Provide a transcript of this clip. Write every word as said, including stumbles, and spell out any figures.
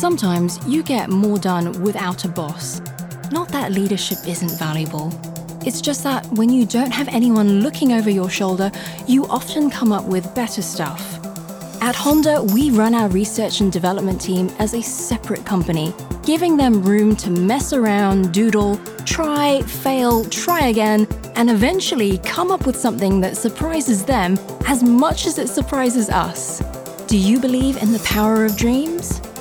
Sometimes you get more done without a boss. Not that leadership isn't valuable. It's just that when you don't have anyone looking over your shoulder, you often come up with better stuff. At Honda, we run our research and development team as a separate company, giving them room to mess around, doodle, try, fail, try again, and eventually come up with something that surprises them as much as it surprises us. Do you believe in the power of dreams?